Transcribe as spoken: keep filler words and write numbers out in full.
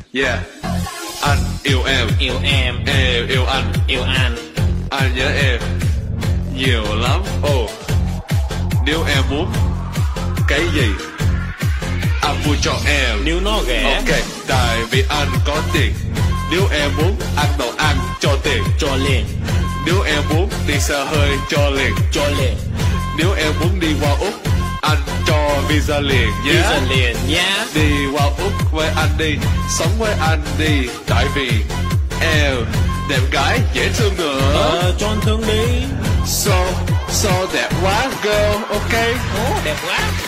Yeah. Anh yêu em, Yêu em, em yêu anh, yêu anh. anh nhớ em nhiều lắm. Ồ, nếu em muốn cái gì anh mua cho em. Nếu nó ghẻ, Ok, tại vì anh có tiền. Nếu em muốn ăn đồ ăn, cho tiền. cho liền, Nếu em muốn đi xe hơi, cho liền. cho liền. Nếu em muốn đi qua Úc, anh cho visa liền nhé. Visa liền nhá. Đi qua Úc với anh đi, sống với anh đi. Tại vì em đẹp gái dễ thương nữa. Ờ, cho anh thương đi. So, so đẹp quá girl, ok. Ồ, đẹp quá.